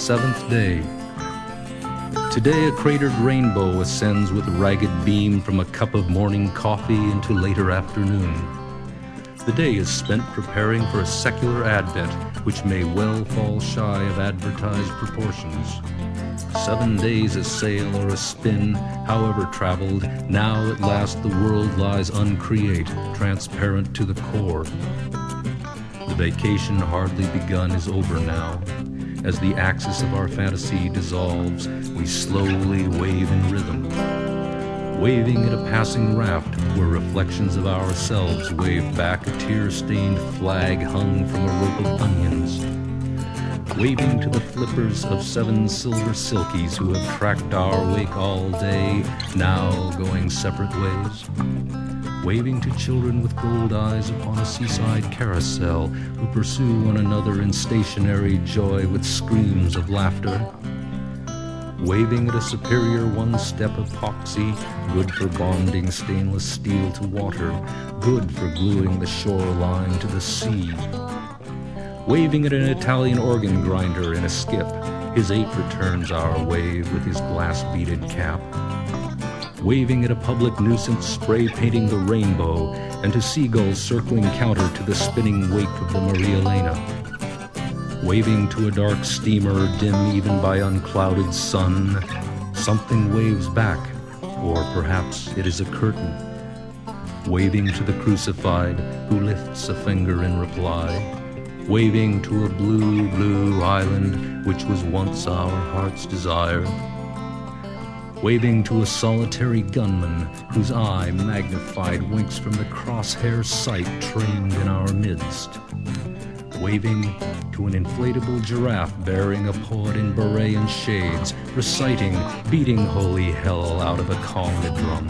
seventh day. Today a cratered rainbow ascends with ragged beam from a cup of morning coffee into later afternoon. The day is spent preparing for a secular advent which may well fall shy of advertised proportions. 7 days a sail or a spin, however traveled, now at last the world lies uncreate, transparent to the core. The vacation hardly begun is over now. As the axis of our fantasy dissolves, we slowly wave in rhythm, waving at a passing raft where reflections of ourselves wave back a tear-stained flag hung from a rope of onions, waving to the flippers of 7 silver silkies who have tracked our wake all day, now going separate ways, waving to children with gold eyes upon a seaside carousel who pursue one another in stationary joy with screams of laughter, waving at a superior one-step epoxy, good for bonding stainless steel to water, good for gluing the shoreline to the sea, waving at an Italian organ grinder in a skip, his 8 returns our wave with his glass-beaded cap, waving at a public nuisance spray painting the rainbow, and to seagulls circling counter to the spinning wake of the Maria Elena, waving to a dark steamer dim even by unclouded sun, something waves back, or perhaps it is a curtain, waving to the crucified who lifts a finger in reply, waving to a blue, blue island which was once our heart's desire, waving to a solitary gunman whose eye magnified winks from the crosshair sight trained in our midst, waving to an inflatable giraffe bearing a poet in beret and shades, reciting, beating holy hell out of a conga drum,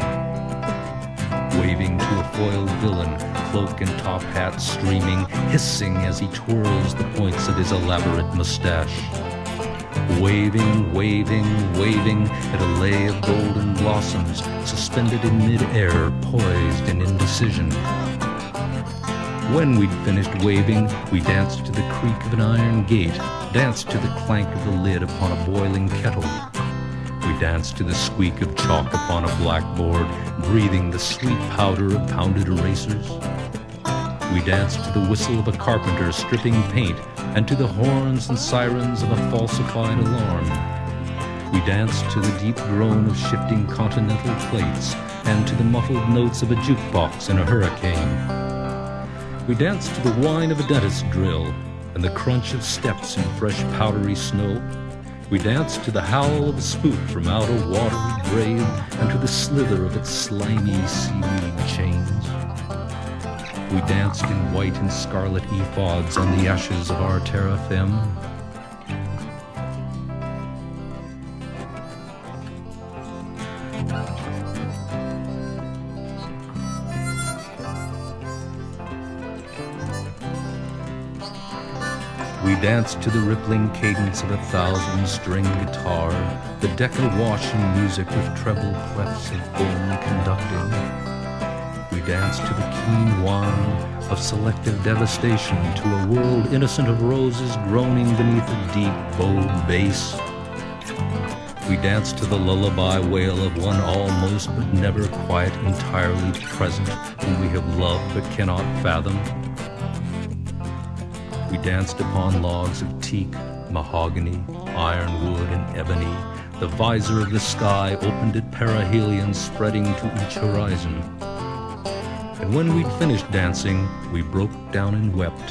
waving to a foiled villain, cloak and top hat streaming, hissing as he twirls the points of his elaborate mustache, waving, waving, waving at a lay of golden blossoms suspended in mid-air, poised in indecision. When we'd finished waving, we danced to the creak of an iron gate, danced to the clank of the lid upon a boiling kettle. We danced to the squeak of chalk upon a blackboard, breathing the sweet powder of pounded erasers. We danced to the whistle of a carpenter stripping paint, and to the horns and sirens of a falsified alarm. We danced to the deep groan of shifting continental plates, and to the muffled notes of a jukebox in a hurricane. We danced to the whine of a dentist's drill, and the crunch of steps in fresh powdery snow. We danced to the howl of a spook from out a watery grave, and to the slither of its slimy seaweed chains. We danced in white and scarlet ephods on the ashes of our terra femme. We danced to the rippling cadence of a 1,000-string guitar, the Decca-washing music with treble clefs of foam conducting. We danced to the keen whine of selective devastation, to a world innocent of roses groaning beneath a deep, bold bass. We danced to the lullaby wail of one almost but never quite entirely present, whom we have loved but cannot fathom. We danced upon logs of teak, mahogany, ironwood, and ebony. The visor of the sky opened at perihelion, spreading to each horizon. And when we'd finished dancing, we broke down and wept.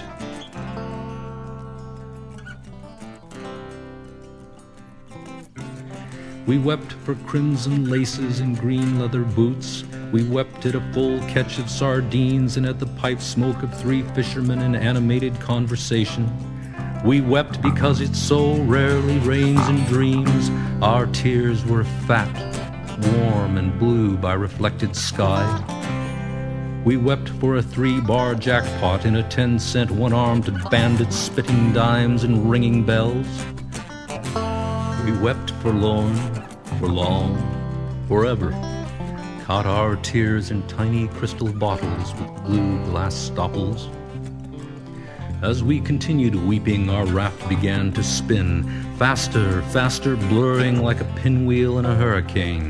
We wept for crimson laces and green leather boots. We wept at a full catch of sardines and at the pipe smoke of 3 fishermen in animated conversation. We wept because it so rarely rains in dreams. Our tears were fat, warm and blue by reflected sky. We wept for a 3-bar jackpot in a 10-cent one-armed bandit spitting dimes and ringing bells. We wept forlorn, for long, forever, caught our tears in tiny crystal bottles with blue glass stopples. As we continued weeping, our raft began to spin, faster, faster, blurring like a pinwheel in a hurricane.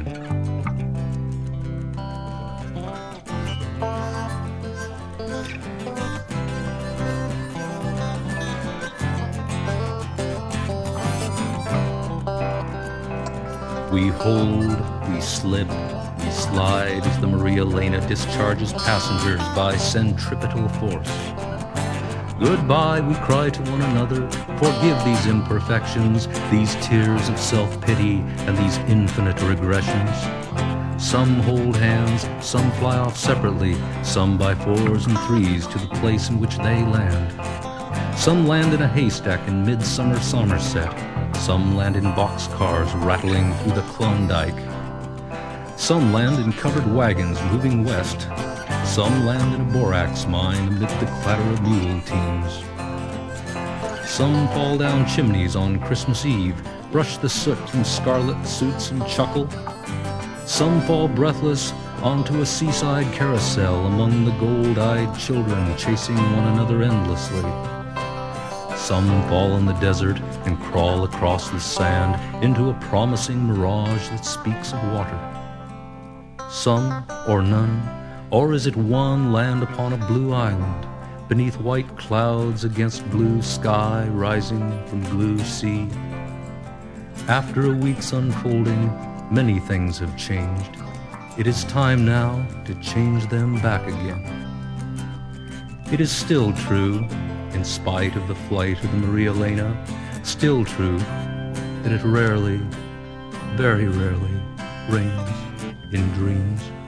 We hold, we slip, we slide as the Maria Elena discharges passengers by centripetal force. Goodbye, we cry to one another. Forgive these imperfections, these tears of self-pity, and these infinite regressions. Some hold hands, some fly off separately, some by fours and threes to the place in which they land. Some land in a haystack in midsummer Somerset. Some land in boxcars rattling through the Klondike. Some land in covered wagons moving west. Some land in a borax mine amid the clatter of mule teams. Some fall down chimneys on Christmas Eve, brush the soot from scarlet suits and chuckle. Some fall breathless onto a seaside carousel among the gold-eyed children chasing one another endlessly. Some fall in the desert and crawl across the sand into a promising mirage that speaks of water. Some or none, or is it one, land upon a blue island, beneath white clouds against blue sky rising from blue sea. After a week's unfolding, many things have changed. It is time now to change them back again. It is still true, in spite of the flight of the Maria Elena, still true that it rarely, very rarely, rains in dreams.